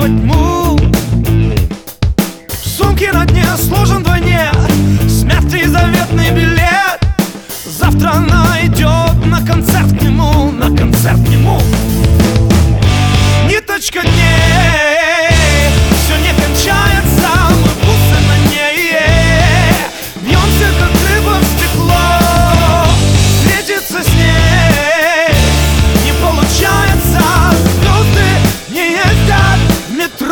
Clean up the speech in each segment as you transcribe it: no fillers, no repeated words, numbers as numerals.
тьму. В сумке на дне сложен вдвойне смятый заветный билет. Завтра она идет на концерт к нему, на концерт к нему. Ниточка дней, все не кончается, мы бусы на ней. Бьемся, как рыба в стекло, встретиться с ней не получается. Звезды не ездят в метро.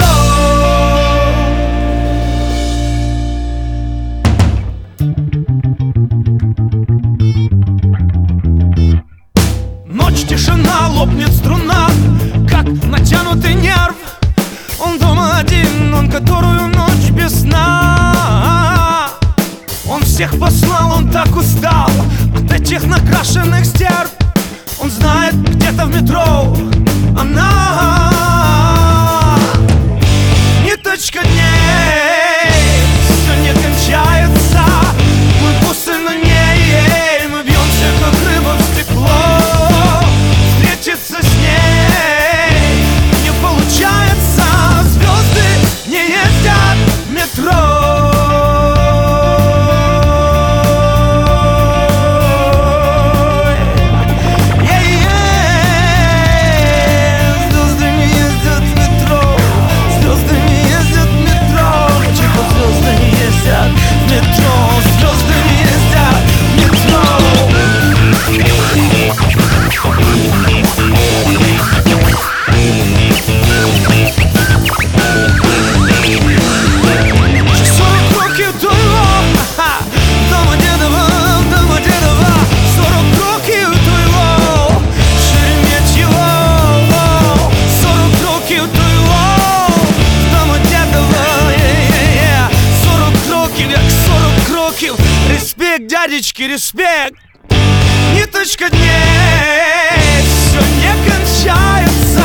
Ночь, тишина, лопнет струна, как натянутый нерв. Он дома один, он которую ночь без сна. Он всех послал, он так устал от этих накрашенных стерв. Он знает, где-то в метро она. Ниточка дней, все не кончается, мы бусы на ней. Мы бьемся, как рыба в стекло, встретиться с ней не получается. Звезды не ездят в метро. Респект, дядечки, респект. Ниточка дней, все не кончается.